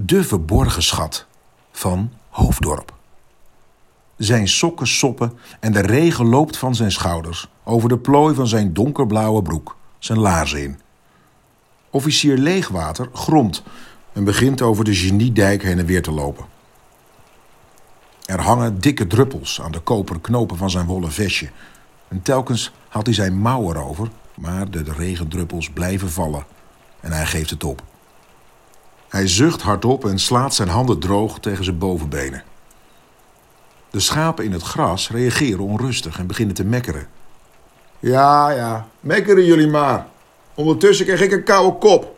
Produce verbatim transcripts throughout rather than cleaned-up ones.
De verborgen schat van Hoofddorp. Zijn sokken soppen en de regen loopt van zijn schouders over de plooi van zijn donkerblauwe broek, zijn laarzen in. Officier Leegwater gromt en begint over de Geniedijk heen en weer te lopen. Er hangen dikke druppels aan de koperen knopen van zijn wollen vestje. En telkens haalt hij zijn mouwen erover, maar de regendruppels blijven vallen en hij geeft het op. Hij zucht hardop en slaat zijn handen droog tegen zijn bovenbenen. De schapen in het gras reageren onrustig en beginnen te mekkeren. Ja, ja, mekkeren jullie maar. Ondertussen krijg ik een koude kop.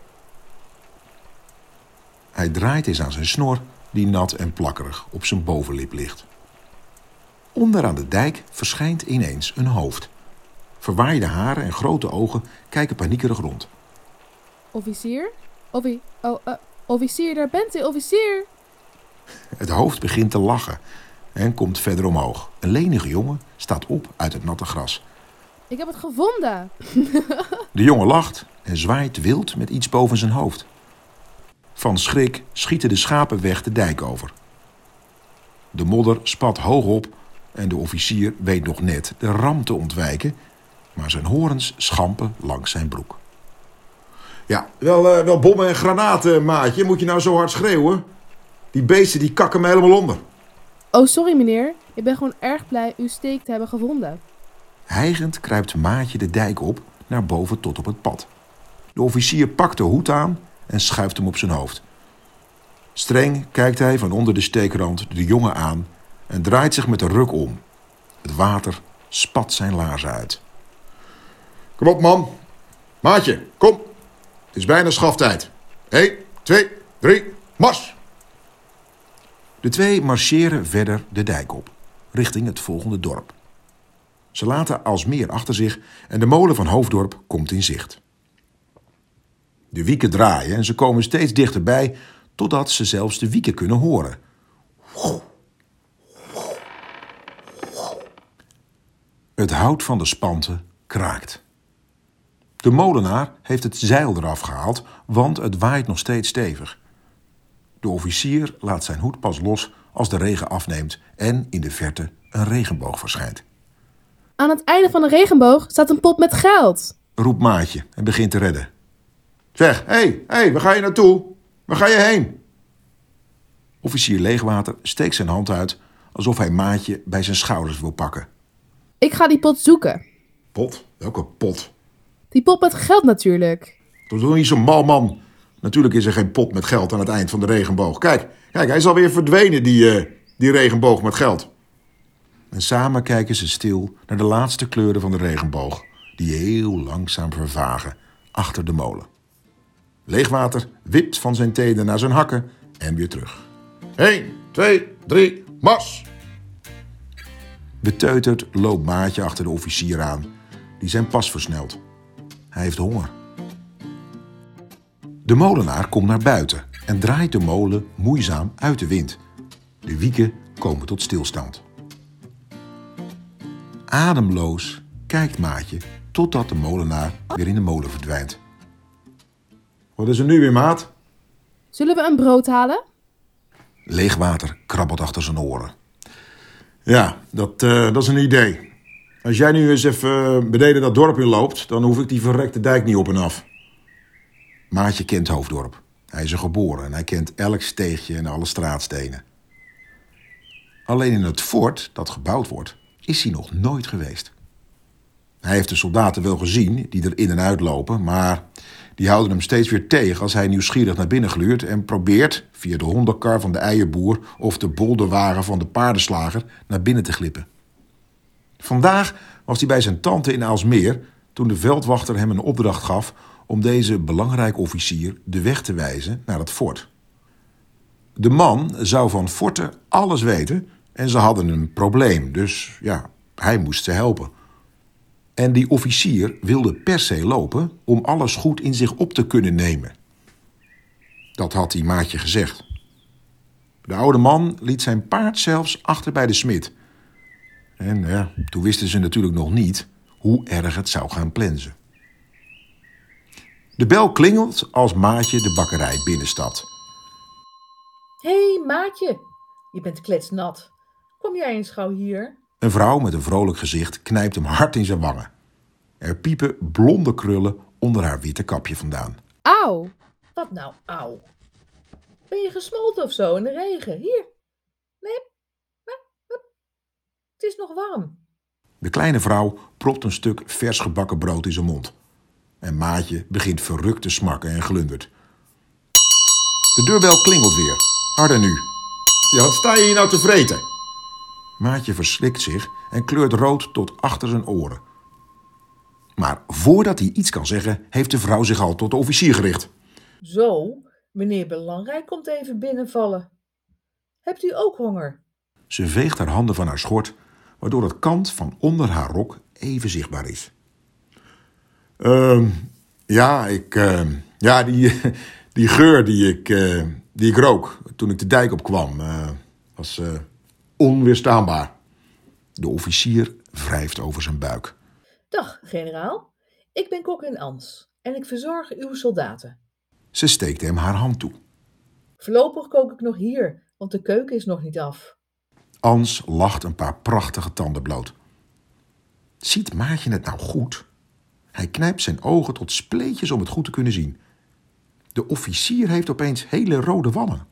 Hij draait eens aan zijn snor, die nat en plakkerig op zijn bovenlip ligt. Onderaan de dijk verschijnt ineens een hoofd. Verwaaide haren en grote ogen kijken paniekerig rond. Officier? Offi- oh, uh, officier, daar bent u, officier! Het hoofd begint te lachen en komt verder omhoog. Een lenige jongen staat op uit het natte gras. Ik heb het gevonden! De jongen lacht en zwaait wild met iets boven zijn hoofd. Van schrik schieten de schapen weg de dijk over. De modder spat hoog op en de officier weet nog net de ram te ontwijken, maar zijn horens schampen langs zijn broek. Ja, wel, uh, wel bommen en granaten, maatje. Moet je nou zo hard schreeuwen? Die beesten die kakken me helemaal onder. Oh, sorry meneer. Ik ben gewoon erg blij uw steek te hebben gevonden. Hijgend kruipt Maatje de dijk op naar boven tot op het pad. De officier pakt de hoed aan en schuift hem op zijn hoofd. Streng kijkt hij van onder de steekrand de jongen aan en draait zich met een ruk om. Het water spat zijn laarzen uit. Kom op, man. Maatje, kom. Het is bijna schaftijd. Eén, twee, drie, mars! De twee marcheren verder de dijk op, richting het volgende dorp. Ze laten Aalsmeer achter zich en de molen van Hoofddorp komt in zicht. De wieken draaien en ze komen steeds dichterbij, totdat ze zelfs de wieken kunnen horen. Het hout van de spanten kraakt. De molenaar heeft het zeil eraf gehaald, want het waait nog steeds stevig. De officier laat zijn hoed pas los als de regen afneemt en in de verte een regenboog verschijnt. Aan het einde van de regenboog staat een pot met geld, Roept Maatje en begint te redden. Zeg, hé, hey, hey, waar ga je naartoe? Waar ga je heen? Officier Leegwater steekt zijn hand uit alsof hij Maatje bij zijn schouders wil pakken. Ik ga die pot zoeken. Pot? Welke pot? Die pot met geld natuurlijk. Dat is toch niet zo'n mal, man? Natuurlijk is er geen pot met geld aan het eind van de regenboog. Kijk, kijk, hij is alweer verdwenen, die, uh, die regenboog met geld. En samen kijken ze stil naar de laatste kleuren van de regenboog, die heel langzaam vervagen achter de molen. Leegwater wipt van zijn tenen naar zijn hakken en weer terug. Eén, twee, drie, mars! Beteuterd loopt Maatje achter de officier aan, die zijn pas versnelt. Hij heeft honger. De molenaar komt naar buiten en draait de molen moeizaam uit de wind. De wieken komen tot stilstand. Ademloos kijkt Maatje totdat de molenaar weer in de molen verdwijnt. Wat is er nu weer, maat? Zullen we een brood halen? Leegwater krabbelt achter zijn oren. Ja, dat, uh, dat is een idee. Als jij nu eens even beneden dat dorp in loopt, dan hoef ik die verrekte dijk niet op en af. Maatje kent Hoofddorp. Hij is er geboren en hij kent elk steegje en alle straatstenen. Alleen in het fort dat gebouwd wordt, is hij nog nooit geweest. Hij heeft de soldaten wel gezien die er in en uit lopen, maar die houden hem steeds weer tegen als hij nieuwsgierig naar binnen gluurt en probeert via de hondenkar van de eierboer of de bolderwagen van de paardenslager naar binnen te glippen. Vandaag was hij bij zijn tante in Aalsmeer toen de veldwachter hem een opdracht gaf om deze belangrijke officier de weg te wijzen naar het fort. De man zou van forten alles weten en ze hadden een probleem, dus ja, hij moest ze helpen. En die officier wilde per se lopen om alles goed in zich op te kunnen nemen. Dat had die Maatje gezegd. De oude man liet zijn paard zelfs achter bij de smid. En ja, toen wisten ze natuurlijk nog niet hoe erg het zou gaan plensen. De bel klingelt als Maatje de bakkerij binnenstapt. Hé, hey, maatje. Je bent kletsnat. Kom jij eens gauw hier? Een vrouw met een vrolijk gezicht knijpt hem hard in zijn wangen. Er piepen blonde krullen onder haar witte kapje vandaan. Auw! Wat nou, auw? Ben je gesmolten of zo in de regen? Hier. Nee. Het is nog warm. De kleine vrouw propt een stuk vers gebakken brood in zijn mond. En Maatje begint verrukt te smakken en glundert. De deurbel klingelt weer. Harder nu. Ja, wat sta je hier nou te vreten? Maatje verschrikt zich en kleurt rood tot achter zijn oren. Maar voordat hij iets kan zeggen, heeft de vrouw zich al tot de officier gericht. Zo, meneer Belangrijk komt even binnenvallen. Hebt u ook honger? Ze veegt haar handen van haar schort, waardoor het kant van onder haar rok even zichtbaar is. Uh, ja, ik, uh, ja die, die geur die ik, uh, die ik rook toen ik de dijk opkwam, uh, was uh, onweerstaanbaar. De officier wrijft over zijn buik. Dag, generaal. Ik ben kok in Ans en ik verzorg uw soldaten. Ze steekt hem haar hand toe. Voorlopig kook ik nog hier, want de keuken is nog niet af. Ans lacht een paar prachtige tanden bloot. Ziet Maatje het nou goed? Hij knijpt zijn ogen tot spleetjes om het goed te kunnen zien. De officier heeft opeens hele rode wangen.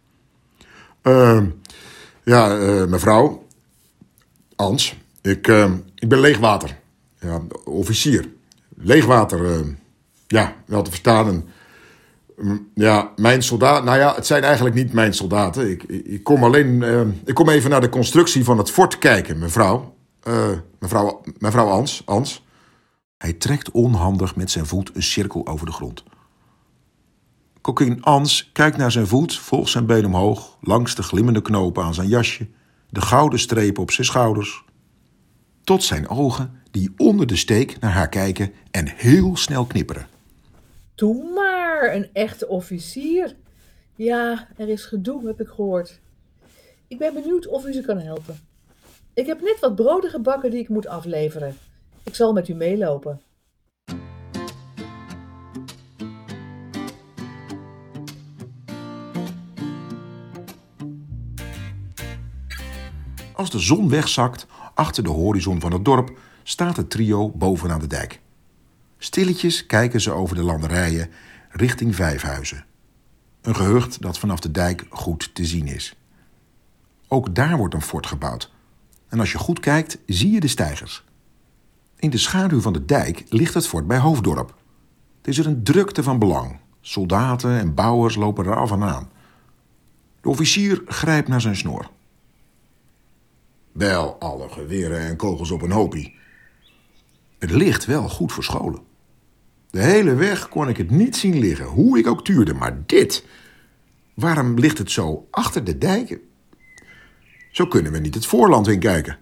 Uh, ja, uh, mevrouw. Ans, ik, uh, ik ben Leegwater. Ja, officier. Leegwater, uh, ja, wel te verstaan. En, um, ja, mijn soldaten. Nou ja, het zijn eigenlijk niet mijn soldaten. Ik, ik, ik kom alleen. Uh, ik kom even naar de constructie van het fort kijken, mevrouw. Uh, mevrouw, mevrouw Ans, Ans. Hij trekt onhandig met zijn voet een cirkel over de grond. Kokkin Ans kijkt naar zijn voet, volgt zijn been omhoog, langs de glimmende knopen aan zijn jasje, de gouden strepen op zijn schouders, tot zijn ogen, die onder de steek naar haar kijken en heel snel knipperen. Doe maar, een echte officier. Ja, er is gedoe, heb ik gehoord. Ik ben benieuwd of u ze kan helpen. Ik heb net wat broden gebakken die ik moet afleveren. Ik zal met u meelopen. Als de zon wegzakt achter de horizon van het dorp, staat het trio bovenaan de dijk. Stilletjes kijken ze over de landerijen richting Vijfhuizen. Een gehucht dat vanaf de dijk goed te zien is. Ook daar wordt een fort gebouwd. En als je goed kijkt, zie je de steigers. In de schaduw van de dijk ligt het fort bij Hoofddorp. Het is er een drukte van belang. Soldaten en bouwers lopen er af en aan. De officier grijpt naar zijn snor. Wel, alle geweren en kogels op een hoopie. Het ligt wel goed verscholen. De hele weg kon ik het niet zien liggen, hoe ik ook tuurde. Maar dit, waarom ligt het zo achter de dijk? Zo kunnen we niet het voorland in kijken.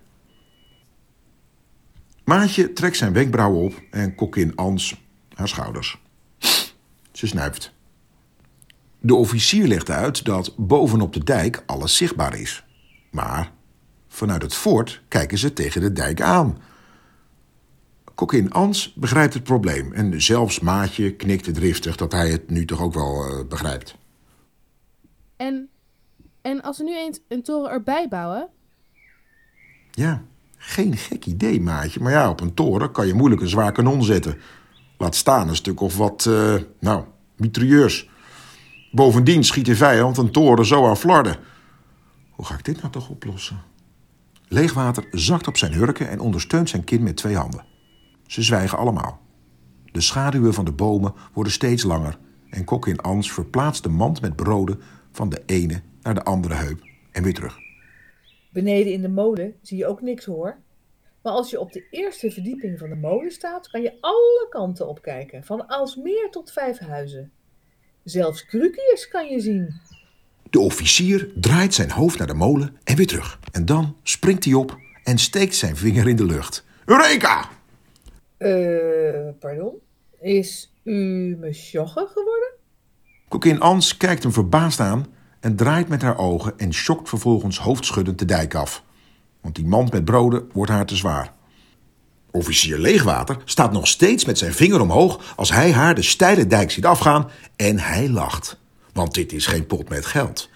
Maatje trekt zijn wenkbrauwen op en kokkin Ans haar schouders. Ze snuift. De officier legt uit dat bovenop de dijk alles zichtbaar is. Maar vanuit het fort kijken ze tegen de dijk aan. Kokkin Ans begrijpt het probleem en zelfs Maatje knikte driftig dat hij het nu toch ook wel uh, begrijpt. En, en als we nu eens een toren erbij bouwen? Ja, geen gek idee, Maatje. Maar ja, op een toren kan je moeilijk een zwaar kanon zetten. Laat staan een stuk of wat, uh, nou, mitrailleurs. Bovendien schiet de vijand een toren zo aan flarden. Hoe ga ik dit nou toch oplossen? Leegwater zakt op zijn hurken en ondersteunt zijn kin met twee handen. Ze zwijgen allemaal. De schaduwen van de bomen worden steeds langer en kokkin Ans verplaatst de mand met broden van de ene naar de andere heup en weer terug. Beneden in de molen zie je ook niks hoor. Maar als je op de eerste verdieping van de molen staat, kan je alle kanten opkijken, van Aalsmeer tot Vijfhuizen. Zelfs Krukius kan je zien. De officier draait zijn hoofd naar de molen en weer terug. En dan springt hij op en steekt zijn vinger in de lucht. Eureka! Eh, uh, pardon? Is u mesjogge geworden? Kokkin Ans kijkt hem verbaasd aan en draait met haar ogen en schokt vervolgens hoofdschuddend de dijk af. Want die mand met broden wordt haar te zwaar. Officier Leegwater staat nog steeds met zijn vinger omhoog als hij haar de steile dijk ziet afgaan en hij lacht. Want dit is geen pot met geld.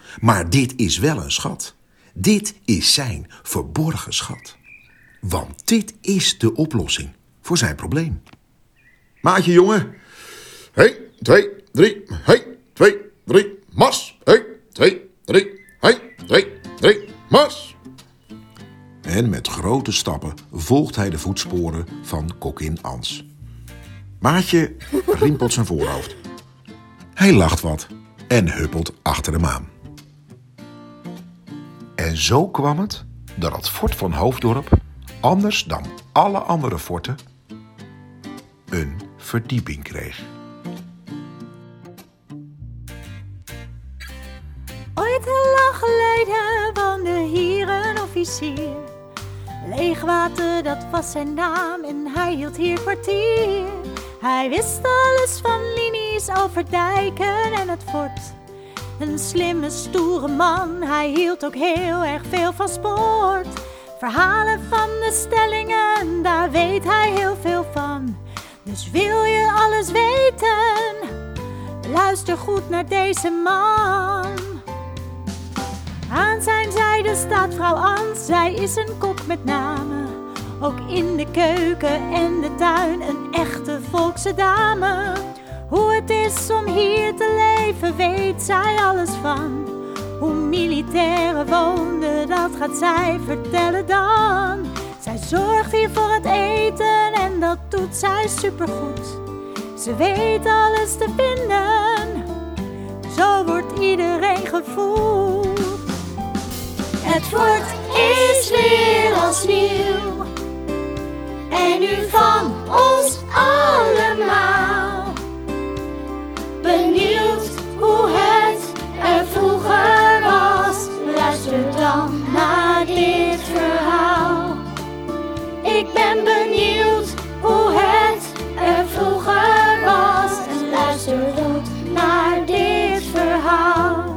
Maar dit is wel een schat. Dit is zijn verborgen schat. Want dit is de oplossing voor zijn probleem. Maatje, jongen. Hé, twee, drie. Hé, twee, drie. Mars. Hé, twee, drie. Hé, twee, drie. Mars. En met grote stappen volgt hij de voetsporen van kokkin Ans. Maatje rimpelt zijn voorhoofd. Hij lacht wat en huppelt achter hem aan. En zo kwam het dat het fort van Hoofddorp, anders dan alle andere forten, een verdieping kreeg. Ooit heel lang geleden woonde hier een officier. Leegwater, dat was zijn naam en hij hield hier kwartier. Hij wist alles van linies over dijken en het fort. Een slimme, stoere man, hij hield ook heel erg veel van sport. Verhalen van de stellingen, daar weet hij heel veel van. Dus wil je alles weten, luister goed naar deze man. Aan zijn zijde staat vrouw Ans, zij is een kok met name. Ook in de keuken en de tuin een echte volkse dame. Hoe het is om hier te leven, weet zij alles van. Hoe militairen woonden, dat gaat zij vertellen dan. Zij zorgt hier voor het eten en dat doet zij supergoed. Ze weet alles te vinden, zo wordt iedereen gevoed. Het fort is weer als nieuw en nu van ons allemaal. Benieuwd hoe het er vroeger was, luister dan naar dit verhaal. Ik ben benieuwd hoe het er vroeger was en luister goed naar dit verhaal.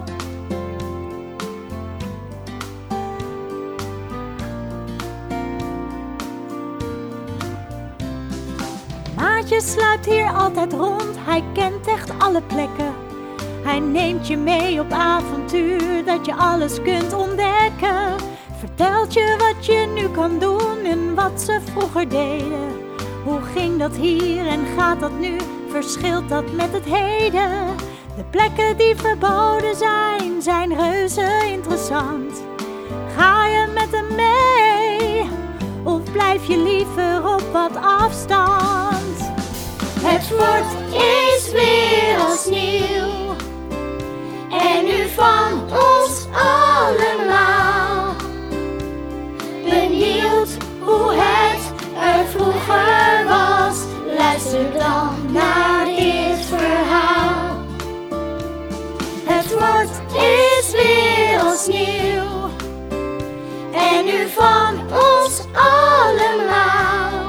Maatje sluipt hier altijd rond, hij kent echt alle plekken. Hij neemt je mee op avontuur, dat je alles kunt ontdekken. Vertelt je wat je nu kan doen en wat ze vroeger deden. Hoe ging dat hier en gaat dat nu, verschilt dat met het heden. De plekken die verboden zijn, zijn reuze interessant. Ga je met hem mee, of blijf je liever op wat afstand? Het fort is weer als nieuw en nu van ons allemaal. Benieuwd hoe het er vroeger was, luister dan naar dit verhaal. Het fort is weer als nieuw en nu van ons allemaal.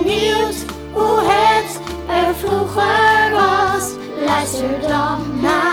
Benieuwd hoe het er vroeger was, luister dan naar